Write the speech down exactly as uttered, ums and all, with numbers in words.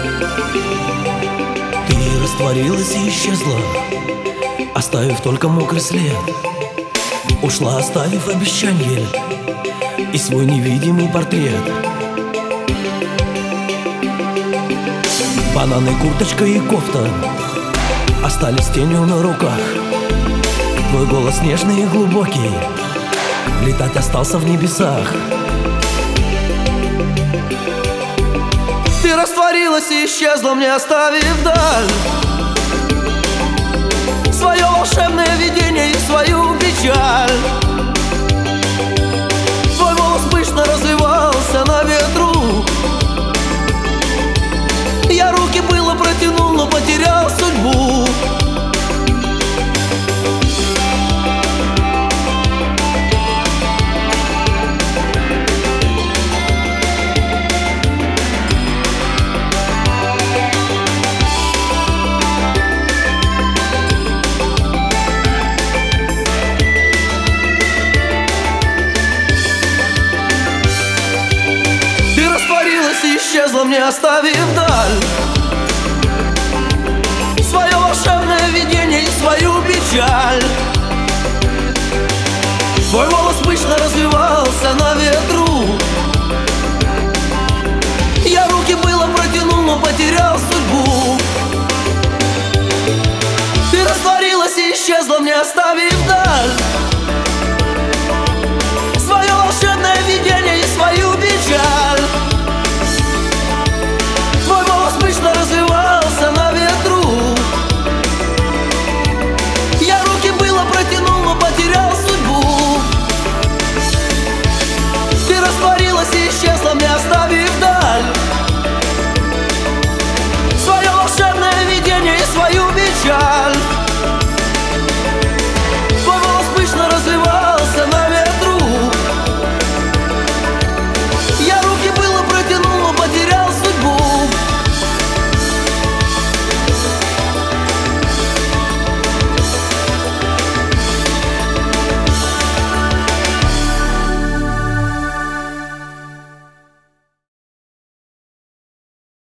Ты растворилась и исчезла, оставив только мокрый след. Ушла, оставив обещанье и свой невидимый портрет. Бананы, курточка и кофта остались тенью на руках. Твой голос нежный и глубокий летать остался в небесах. Ты растворилась и исчезла, мне оставив даль, свое волшебное видение и свою печаль. Твой волос пышно развивался на ветру. Я руки было протянул, но потерял судьбу. И исчезла, мне оставив даль, свое волшебное видение и свою печаль. Твой волос пышно развивался на ветру. Я руки было протянул, но потерял судьбу. Ты растворилась и исчезла, мне оставив даль.